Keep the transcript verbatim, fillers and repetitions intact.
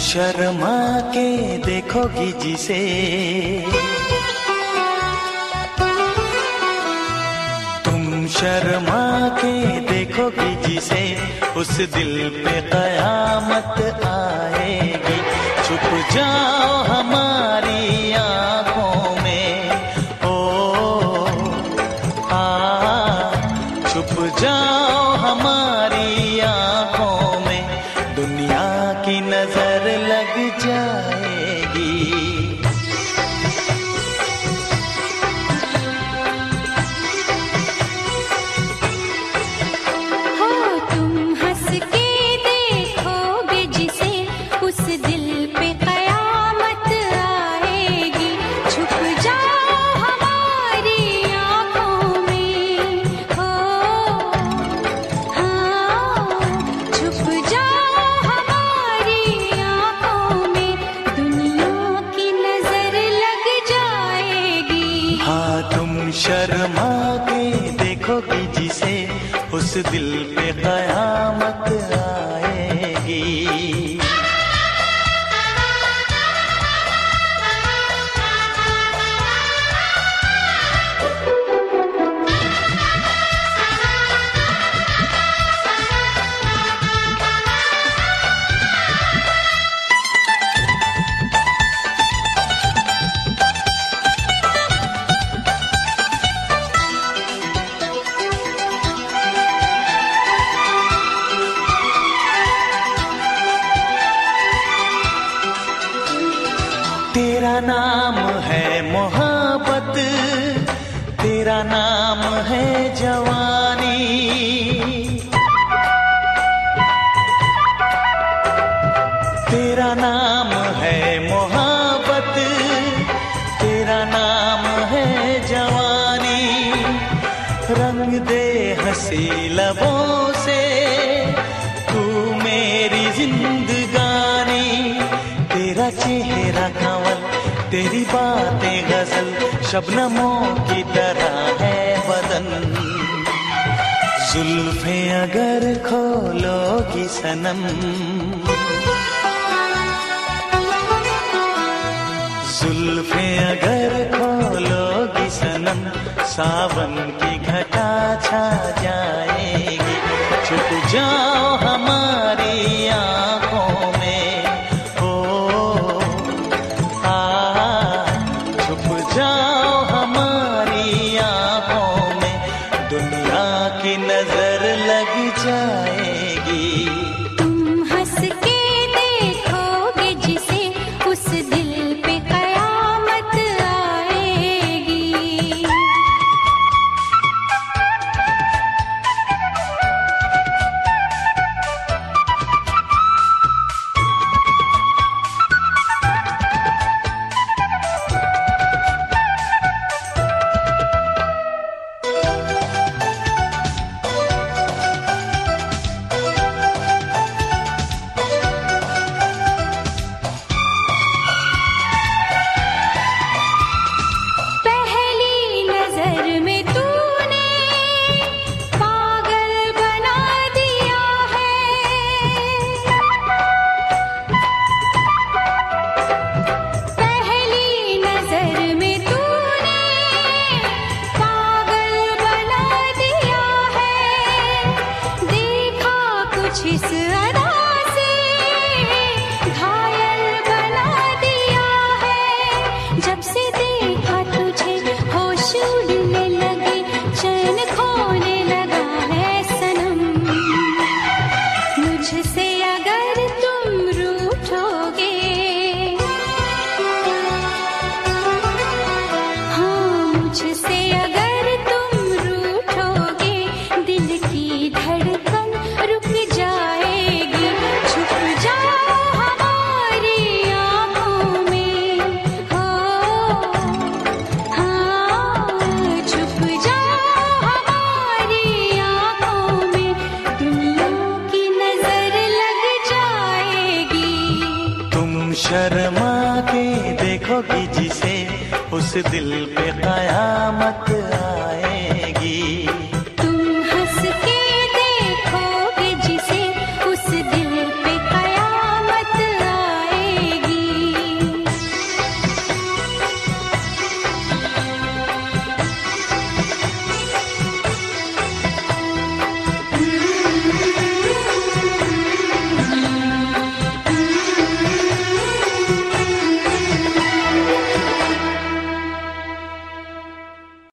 शर्मा के देखोगी जिसे, तुम शर्मा के देखोगी जिसे, उस दिल पे कयामत आएगी। छुप जाओ हमारी आंखों में, ओ आ छुप जाओ हमारी आंखों में, दुनिया की नजर लग जाएगी। हो तुम हंस के देखोगे जिसे, उस दिल पे कयामत आएगी। छुप जाओ हमारी आंखों में, हो हाँ छुप जाओ हमारी आंखों में, दुनिया की नजर लग जाएगी। हाँ तुम शर्मा के देखोगी जिसे, उस दिल पे कयामत आएगी। तेरा नाम है मोहब्बत, तेरा नाम है जवानी, तेरा नाम है मोहब्बत, तेरा नाम है जवानी। रंग दे हंसी लबों से तू मेरी जिंदगानी, तेरा चेहरा कंवल, तेरी बातें गजल, शबनमों की तरह है बदन। जुल्फे अगर खोलोगी सनम, जुल्फे अगर खोलोगी सनम, सावन की घटा छा जाएगी। छुप जाओ हमारी आंखों में, ओ आ छुप जाओ हमारी आंखों में, दुनिया की नजर लग जाएगी। तुम हंस के देखोगे जिसे, उस दिल पे कयामत आएगी। पहली नजर में तूने पागल बना दिया है, पहली नजर में तूने पागल बना दिया है। देखा कुछ इस अदा से घायल बना दिया है। जब से देखा तुझे होश उड़ने लगे, चैन खोने लगा है सनम। मुझसे अगर तुम रूठोगे, हाँ मुझसे अगर तुम रूठोगे, दिल की धड़कन रुक जाएगी। छुप जाओ हमारी आंखों में, हो हाँ छुप जाओ हमारी आंखों में, दुनिया की नजर लग जाएगी। तुम शर्मा के देखोगी जिसे, उस दिल पे कयामत आए।